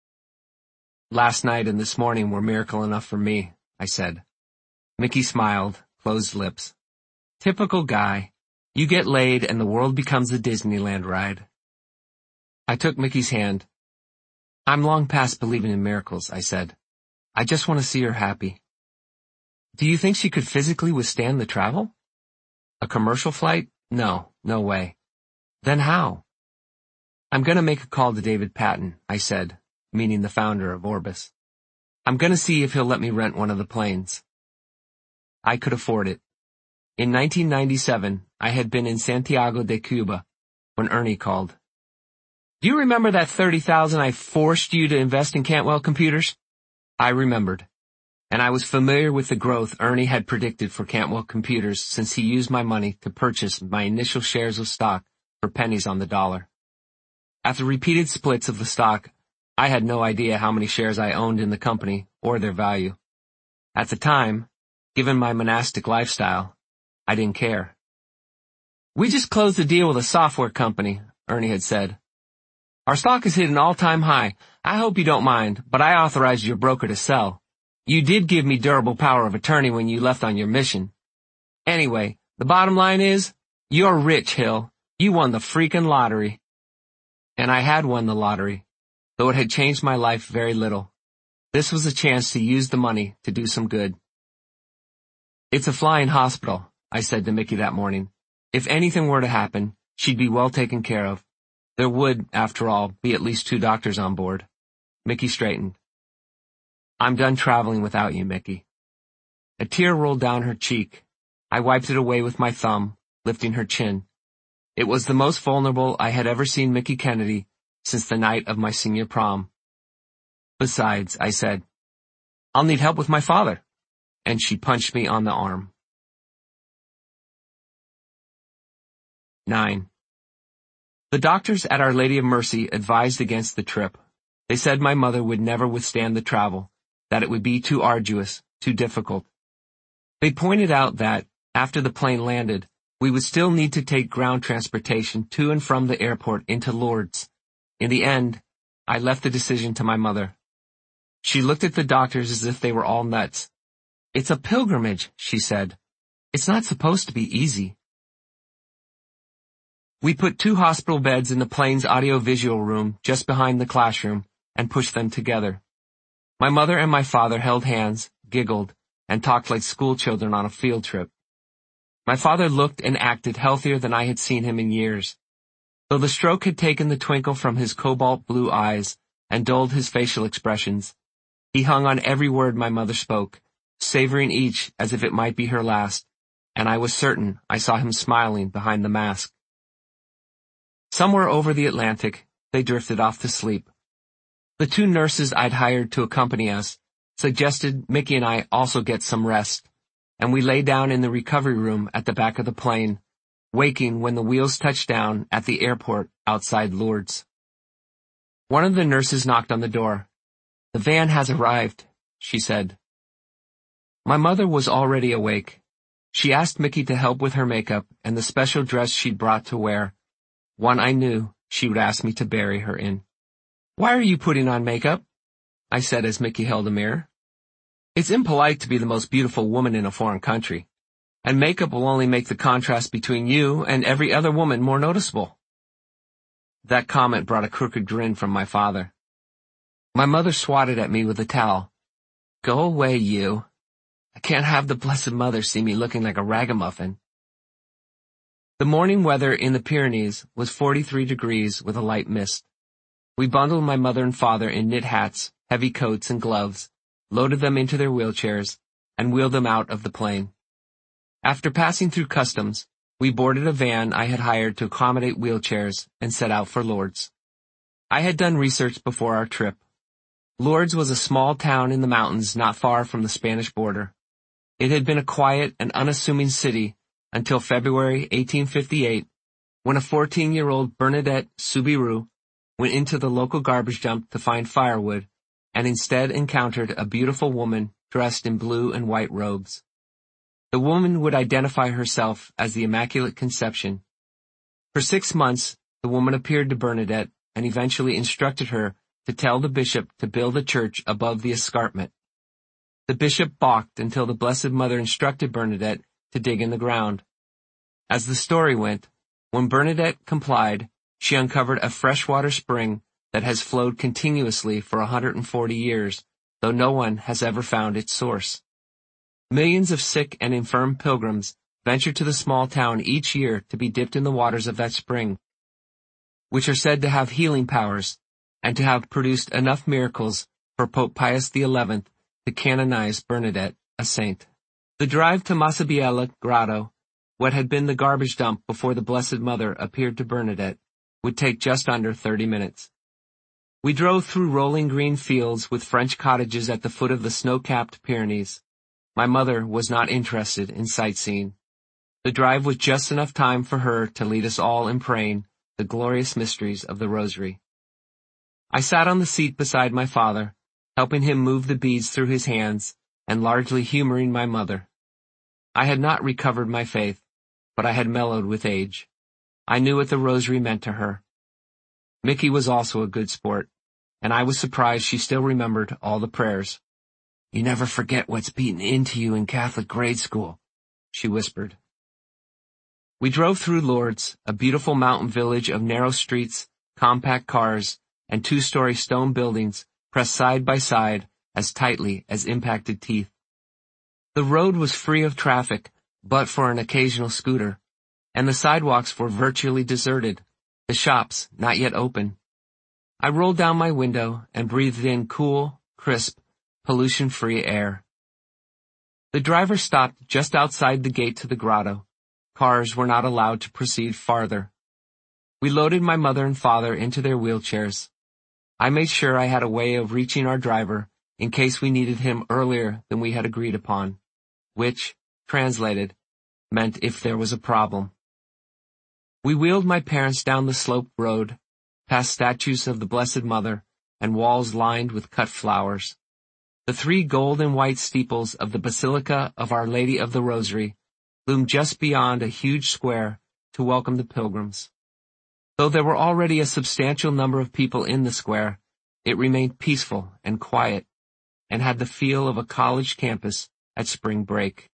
Last night and this morning were miracle enough for me, I said. Mickey smiled, closed lips. Typical guy. You get laid and the world becomes a Disneyland ride. I took Mickey's hand. I'm long past believing in miracles, I said. I just want to see her happy. Do you think she could physically withstand the travel? A commercial flight? No way. Then how? I'm going to make a call to David Patton, I said, meaning the founder of Orbis. I'm going to see if he'll let me rent one of the planes. I could afford it. In 1997, I had been in Santiago de Cuba when Ernie called. Do you remember that $30,000 I forced you to invest in Cantwell Computers? I remembered, and I was familiar with the growth Ernie had predicted for Cantwell Computers since he used my money to purchase my initial shares of stock for pennies on the dollar. After repeated splits of the stock, I had no idea how many shares I owned in the company or their value. At the time, given my monastic lifestyle, I didn't care. We just closed a deal with a software company, Ernie had said. Our stock has hit an all-time high. I hope you don't mind, but I authorized your broker to sell. You did give me durable power of attorney when you left on your mission. Anyway, the bottom line is, you're rich, Hill. You won the freaking lottery. And I had won the lottery, though it had changed my life very little. This was a chance to use the money to do some good. It's a flying hospital, I said to Mickey that morning. If anything were to happen, she'd be well taken care of. There would, after all, be at least 2 doctors on board. Mickey straightened. I'm done traveling without you, Mickey. A tear rolled down her cheek. I wiped it away with my thumb, lifting her chin. It was the most vulnerable I had ever seen Mickey Kennedy since the night of my senior prom. Besides, I said, I'll need help with my father. And she punched me on the arm. 9. The doctors at Our Lady of Mercy advised against the trip. They said my mother would never withstand the travel, that it would be too arduous, too difficult. They pointed out that, after the plane landed, we would still need to take ground transportation to and from the airport into Lourdes. In the end, I left the decision to my mother. She looked at the doctors as if they were all nuts. It's a pilgrimage, she said. It's not supposed to be easy. We put 2 hospital beds in the plane's audiovisual room just behind the classroom and pushed them together. My mother and my father held hands, giggled, and talked like school children on a field trip. My father looked and acted healthier than I had seen him in years. Though the stroke had taken the twinkle from his cobalt blue eyes and dulled his facial expressions, he hung on every word my mother spoke, savoring each as if it might be her last, and I was certain I saw him smiling behind the mask. Somewhere over the Atlantic, they drifted off to sleep. The 2 nurses I'd hired to accompany us suggested Mickey and I also get some rest, and we lay down in the recovery room at the back of the plane, waking when the wheels touched down at the airport outside Lourdes. One of the nurses knocked on the door. The van has arrived, she said. My mother was already awake. She asked Mickey to help with her makeup and the special dress she'd brought to wear, one I knew she would ask me to bury her in. Why are you putting on makeup? I said as Mickey held a mirror. It's impolite to be the most beautiful woman in a foreign country, and makeup will only make the contrast between you and every other woman more noticeable. That comment brought a crooked grin from my father. My mother swatted at me with a towel. Go away, you. I can't have the Blessed Mother see me looking like a ragamuffin. The morning weather in the Pyrenees was 43 degrees with a light mist. We bundled my mother and father in knit hats, heavy coats, and gloves, loaded them into their wheelchairs, and wheeled them out of the plane. After passing through customs, we boarded a van I had hired to accommodate wheelchairs and set out for Lourdes. I had done research before our trip. Lourdes was a small town in the mountains not far from the Spanish border. It had been a quiet and unassuming city until February 1858, when a 14-year-old Bernadette Soubirous went into the local garbage dump to find firewood and instead encountered a beautiful woman dressed in blue and white robes. The woman would identify herself as the Immaculate Conception. For 6 months, the woman appeared to Bernadette and eventually instructed her to tell the bishop to build a church above the escarpment. The bishop balked until the Blessed Mother instructed Bernadette to dig in the ground. As the story went, when Bernadette complied, she uncovered a freshwater spring that has flowed continuously for 140 years, though no one has ever found its source. Millions of sick and infirm pilgrims venture to the small town each year to be dipped in the waters of that spring, which are said to have healing powers and to have produced enough miracles for Pope Pius XI to canonize Bernadette a saint. The drive to Massabiella Grotto, what had been the garbage dump before the Blessed Mother appeared to Bernadette, would take just under 30 minutes. We drove through rolling green fields with French cottages at the foot of the snow-capped Pyrenees. My mother was not interested in sightseeing. The drive was just enough time for her to lead us all in praying the glorious mysteries of the Rosary. I sat on the seat beside my father, helping him move the beads through his hands and largely humoring my mother. I had not recovered my faith, but I had mellowed with age. I knew what the Rosary meant to her. Mickey was also a good sport, and I was surprised she still remembered all the prayers. You never forget what's beaten into you in Catholic grade school, she whispered. We drove through Lourdes, a beautiful mountain village of narrow streets, compact cars, and 2-story stone buildings pressed side by side as tightly as impacted teeth. The road was free of traffic, but for an occasional scooter, and the sidewalks were virtually deserted, the shops not yet open. I rolled down my window and breathed in cool, crisp, pollution-free air. The driver stopped just outside the gate to the grotto. Cars were not allowed to proceed farther. We loaded my mother and father into their wheelchairs. I made sure I had a way of reaching our driver in case we needed him earlier than we had agreed upon, which, translated, meant if there was a problem. We wheeled my parents down the sloped road, past statues of the Blessed Mother and walls lined with cut flowers. The 3 gold and white steeples of the Basilica of Our Lady of the Rosary loomed just beyond a huge square to welcome the pilgrims. Though there were already a substantial number of people in the square, it remained peaceful and quiet, and had the feel of a college campus at spring break.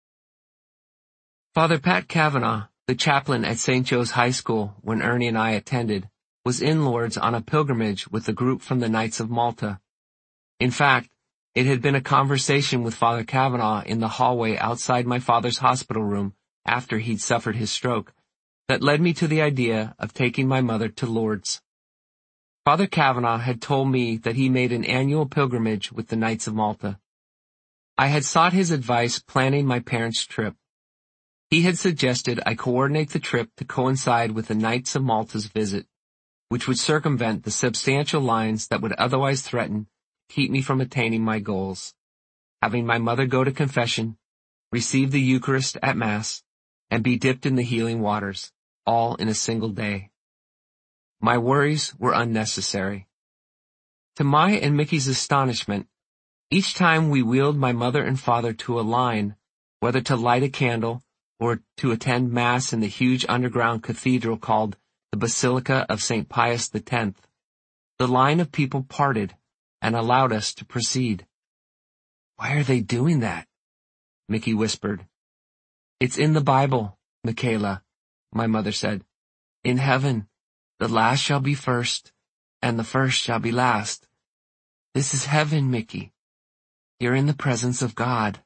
Father Pat Kavanaugh, the chaplain at St. Joe's High School when Ernie and I attended, was in Lourdes on a pilgrimage with a group from the Knights of Malta. In fact, it had been a conversation with Father Kavanaugh in the hallway outside my father's hospital room after he'd suffered his stroke that led me to the idea of taking my mother to Lourdes. Father Kavanaugh had told me that he made an annual pilgrimage with the Knights of Malta. I had sought his advice planning my parents' trip. He had suggested I coordinate the trip to coincide with the Knights of Malta's visit, which would circumvent the substantial lines that would otherwise threaten to keep me from attaining my goals, having my mother go to confession, receive the Eucharist at Mass, and be dipped in the healing waters, all in a single day. My worries were unnecessary. To my and Mickey's astonishment, each time we wheeled my mother and father to a line, whether to light a candle or to attend Mass in the huge underground cathedral called the Basilica of St. Pius X, the line of people parted and allowed us to proceed. "Why are they doing that?" Mickey whispered. "It's in the Bible, Michaela," my mother said. "In heaven, the last shall be first, and the first shall be last. This is heaven, Mickey. You're in the presence of God."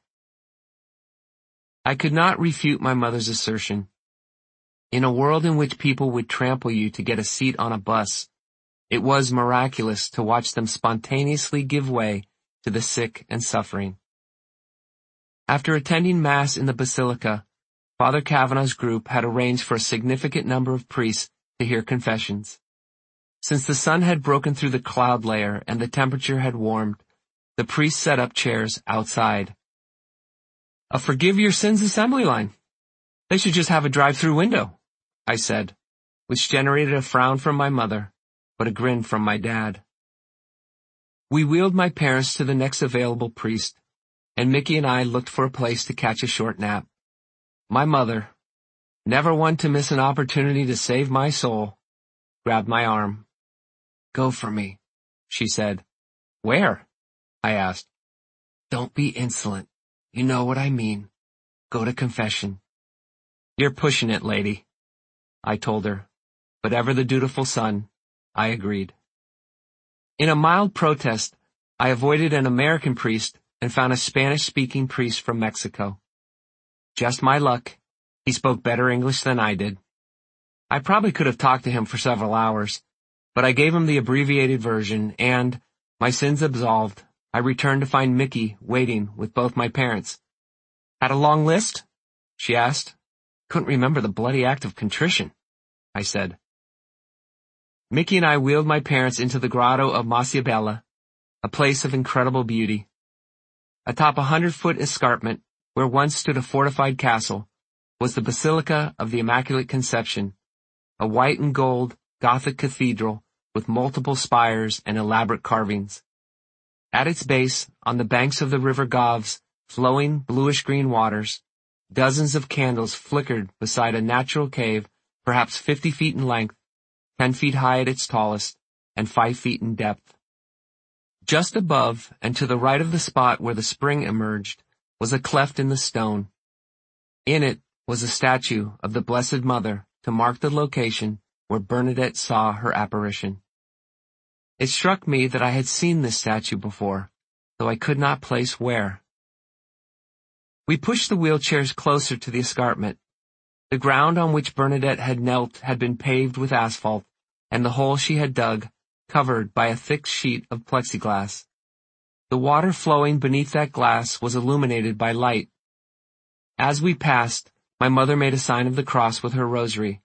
I could not refute my mother's assertion. In a world in which people would trample you to get a seat on a bus, it was miraculous to watch them spontaneously give way to the sick and suffering. After attending Mass in the Basilica, Father Kavanaugh's group had arranged for a significant number of priests to hear confessions. Since the sun had broken through the cloud layer and the temperature had warmed, the priests set up chairs outside. "A Forgive Your Sins assembly line. They should just have a drive-through window," I said, which generated a frown from my mother, but a grin from my dad. We wheeled my parents to the next available priest, and Mickey and I looked for a place to catch a short nap. My mother, never one to miss an opportunity to save my soul, grabbed my arm. "Go for me," she said. "Where?" I asked. "Don't be insolent. You know what I mean. Go to confession." "You're pushing it, lady," I told her, but ever the dutiful son, I agreed. In a mild protest, I avoided an American priest and found a Spanish-speaking priest from Mexico. Just my luck, he spoke better English than I did. I probably could have talked to him for several hours, but I gave him the abbreviated version and, my sins absolved, I returned to find Mickey waiting with both my parents. "Had a long list?" she asked. "Couldn't remember the bloody act of contrition," I said. Mickey and I wheeled my parents into the grotto of Maciabella, a place of incredible beauty. Atop a 100-foot escarpment, where once stood a fortified castle, was the Basilica of the Immaculate Conception, a white and gold Gothic cathedral with multiple spires and elaborate carvings. At its base, on the banks of the river Gav's flowing bluish-green waters, dozens of candles flickered beside a natural cave, perhaps 50 feet in length, 10 feet high at its tallest, and 5 feet in depth. Just above and to the right of the spot where the spring emerged was a cleft in the stone. In it was a statue of the Blessed Mother to mark the location where Bernadette saw her apparition. It struck me that I had seen this statue before, though I could not place where. We pushed the wheelchairs closer to the escarpment. The ground on which Bernadette had knelt had been paved with asphalt, and the hole she had dug covered by a thick sheet of plexiglass. The water flowing beneath that glass was illuminated by light. As we passed, my mother made a sign of the cross with her rosary.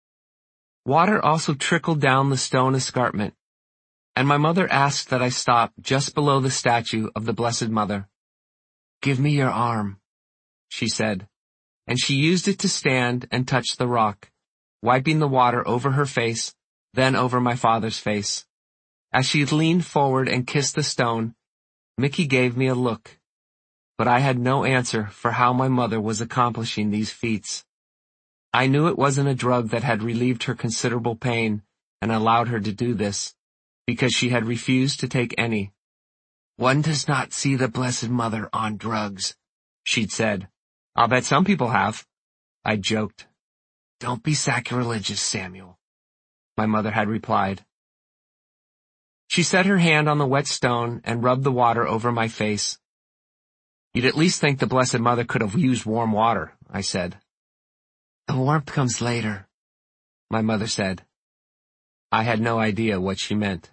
Water also trickled down the stone escarpment, and my mother asked that I stop just below the statue of the Blessed Mother. "Give me your arm," she said, and she used it to stand and touch the rock, wiping the water over her face, then over my father's face. As she leaned forward and kissed the stone, Mickey gave me a look, but I had no answer for how my mother was accomplishing these feats. I knew it wasn't a drug that had relieved her considerable pain and allowed her to do this, because she had refused to take any. "One does not see the Blessed Mother on drugs," she'd said. "I'll bet some people have," I joked. "Don't be sacrilegious, Samuel," my mother had replied. She set her hand on the wet stone and rubbed the water over my face. "You'd at least think the Blessed Mother could have used warm water," I said. "The warmth comes later," my mother said. I had no idea what she meant.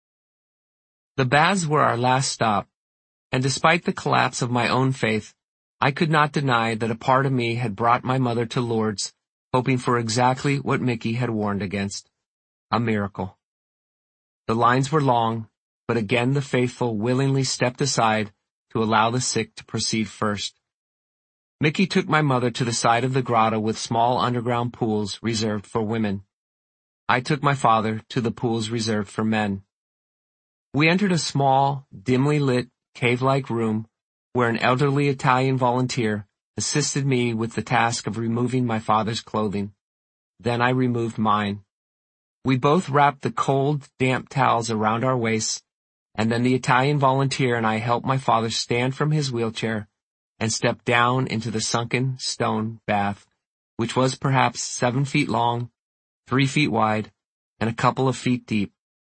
The baths were our last stop, and despite the collapse of my own faith, I could not deny that a part of me had brought my mother to Lourdes, hoping for exactly what Mickey had warned against, a miracle. The lines were long, but again the faithful willingly stepped aside to allow the sick to proceed first. Mickey took my mother to the side of the grotto with small underground pools reserved for women. I took my father to the pools reserved for men. We entered a small, dimly lit, cave-like room where an elderly Italian volunteer assisted me with the task of removing my father's clothing. Then I removed mine. We both wrapped the cold, damp towels around our waists, and then the Italian volunteer and I helped my father stand from his wheelchair and step down into the sunken stone bath, which was perhaps 7 feet long, 3 feet wide, and a couple of feet deep.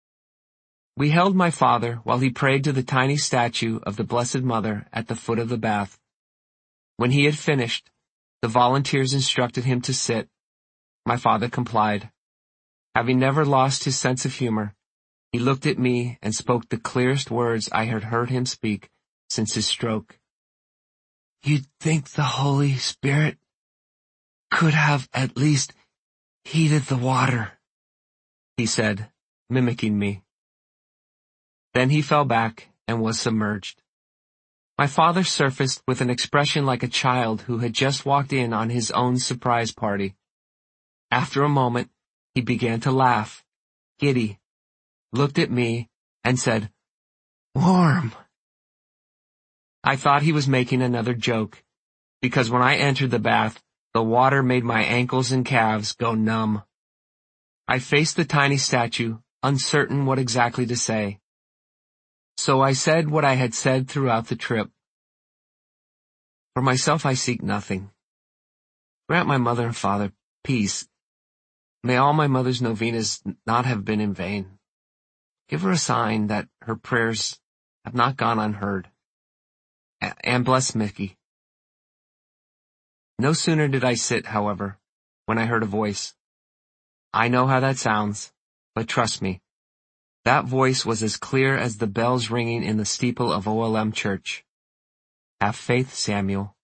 We held my father while he prayed to the tiny statue of the Blessed Mother at the foot of the bath. When he had finished, the volunteers instructed him to sit. My father complied. Having never lost his sense of humor, he looked at me and spoke the clearest words I had heard him speak since his stroke. "You'd think the Holy Spirit could have at least heated the water," he said, mimicking me. Then he fell back and was submerged. My father surfaced with an expression like a child who had just walked in on his own surprise party. After a moment, he began to laugh, giddy, looked at me, and said, "Warm." I thought he was making another joke, because when I entered the bath, the water made my ankles and calves go numb. I faced the tiny statue, uncertain what exactly to say. So I said what I had said throughout the trip. "For myself I seek nothing. Grant my mother and father peace. May all my mother's novenas not have been in vain. Give her a sign that her prayers have not gone unheard. And bless Mickey." No sooner did I sit, however, when I heard a voice. I know how that sounds, but trust me, that voice was as clear as the bells ringing in the steeple of OLM Church. "Have faith, Samuel."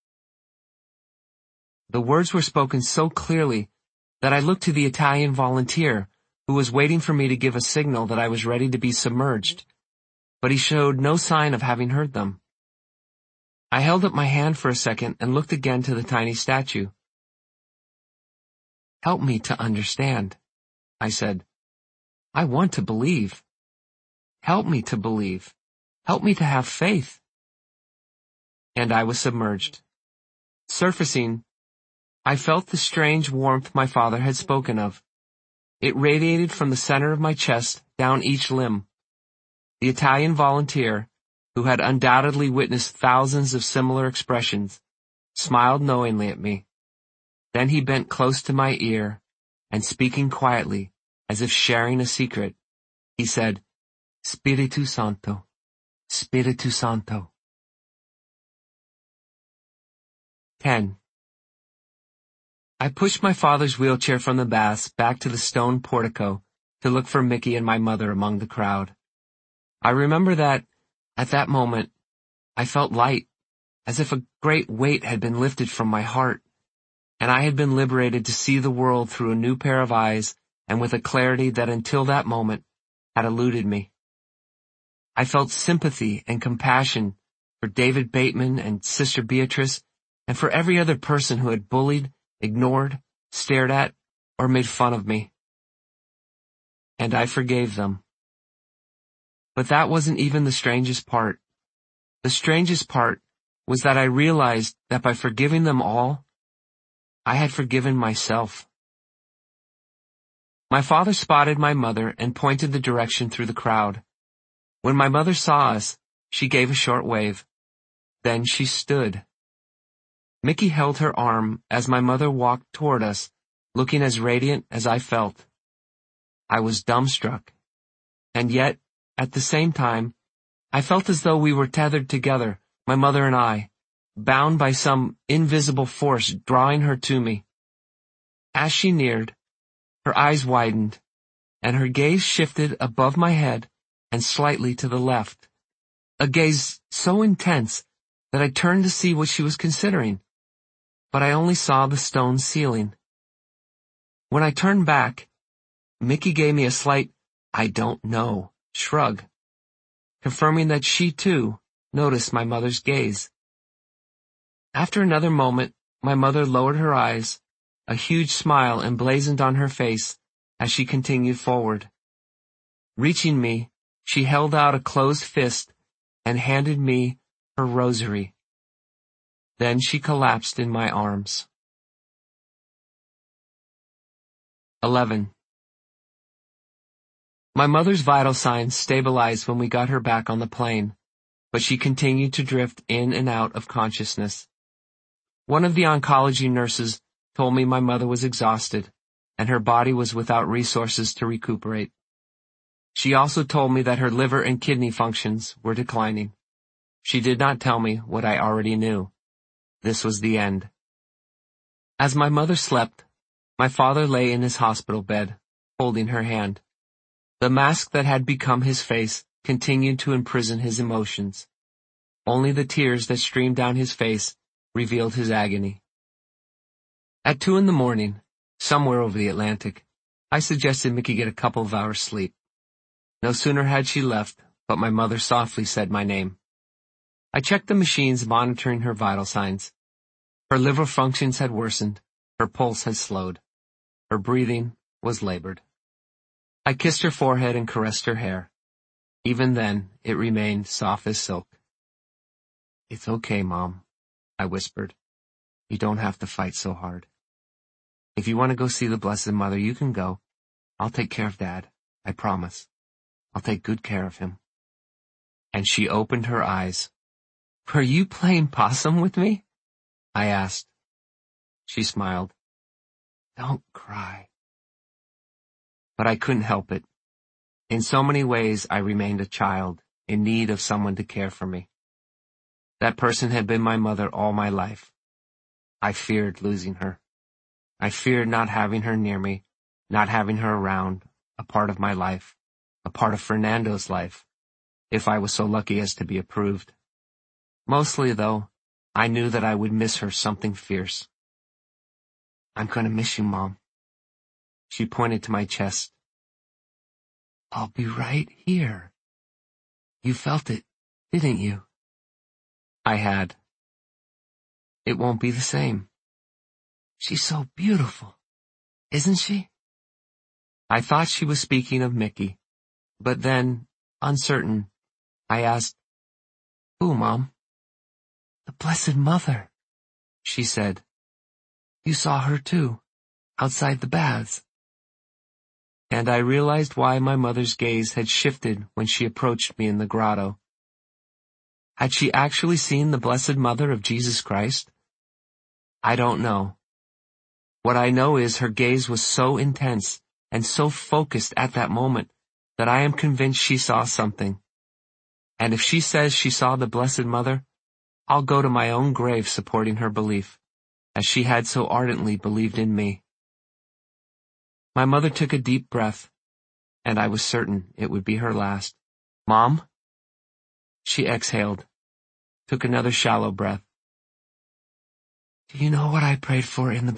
The words were spoken so clearly that I looked to the Italian volunteer, who was waiting for me to give a signal that I was ready to be submerged, but he showed no sign of having heard them. I held up my hand for a second and looked again to the tiny statue. "Help me to understand," I said. "I want to believe. Help me to believe. Help me to have faith." And I was submerged. Surfacing, I felt the strange warmth my father had spoken of. It radiated from the center of my chest down each limb. The Italian volunteer, who had undoubtedly witnessed thousands of similar expressions, smiled knowingly at me. Then he bent close to my ear, and speaking quietly, as if sharing a secret, he said, "Spiritu Santo, Spiritu Santo." 10. I pushed my father's wheelchair from the baths back to the stone portico to look for Mickey and my mother among the crowd. I remember that, at that moment, I felt light, as if a great weight had been lifted from my heart, and I had been liberated to see the world through a new pair of eyes and with a clarity that until that moment had eluded me. I felt sympathy and compassion for David Bateman and Sister Beatrice, and for every other person who had bullied, ignored, stared at, or made fun of me. And I forgave them. But that wasn't even the strangest part. The strangest part was that I realized that by forgiving them all, I had forgiven myself. My father spotted my mother and pointed the direction through the crowd. When my mother saw us, she gave a short wave. Then she stood. Mickey held her arm as my mother walked toward us, looking as radiant as I felt. I was dumbstruck. And yet, at the same time, I felt as though we were tethered together, my mother and I, bound by some invisible force drawing her to me. As she neared, her eyes widened, and her gaze shifted above my head and slightly to the left, a gaze so intense that I turned to see what she was considering, but I only saw the stone ceiling. When I turned back, Mickey gave me a slight, "I don't know," shrug, confirming that she, too, noticed my mother's gaze. After another moment, my mother lowered her eyes, a huge smile emblazoned on her face as she continued forward. Reaching me, she held out a closed fist and handed me her rosary. Then she collapsed in my arms. 11. My mother's vital signs stabilized when we got her back on the plane, but she continued to drift in and out of consciousness. One of the oncology nurses told me my mother was exhausted, and her body was without resources to recuperate. She also told me that her liver and kidney functions were declining. She did not tell me what I already knew. This was the end. As my mother slept, my father lay in his hospital bed, holding her hand. The mask that had become his face continued to imprison his emotions. Only the tears that streamed down his face revealed his agony. At 2 a.m, somewhere over the Atlantic, I suggested Mickey get a couple of hours sleep. No sooner had she left, but my mother softly said my name. I checked the machines monitoring her vital signs. Her liver functions had worsened, her pulse had slowed. Her breathing was labored. I kissed her forehead and caressed her hair. Even then, it remained soft as silk. "It's okay, Mom," I whispered. "You don't have to fight so hard. If you want to go see the Blessed Mother, you can go. I'll take care of Dad, I promise. I'll take good care of him." And she opened her eyes. "Were you playing possum with me?" I asked. She smiled. "Don't cry." But I couldn't help it. In so many ways, I remained a child, in need of someone to care for me. That person had been my mother all my life. I feared losing her. I feared not having her near me, not having her around, a part of my life, a part of Fernando's life, if I was so lucky as to be approved. Mostly, though, I knew that I would miss her something fierce. "I'm going to miss you, Mom." She pointed to my chest. "I'll be right here." You felt it, didn't you? I had. It won't be the same. She's so beautiful, isn't she? I thought she was speaking of Mickey, but then, uncertain, I asked, "Who, Mom?" "The Blessed Mother," she said. "You saw her too, outside the baths." And I realized why my mother's gaze had shifted when she approached me in the grotto. Had she actually seen the Blessed Mother of Jesus Christ? I don't know. What I know is her gaze was so intense and so focused at that moment that I am convinced she saw something. And if she says she saw the Blessed Mother, I'll go to my own grave supporting her belief. as she had so ardently believed in me. My mother took a deep breath, and I was certain it would be her last. "Mom?" She exhaled, took another shallow breath. "Do you know what I prayed for in the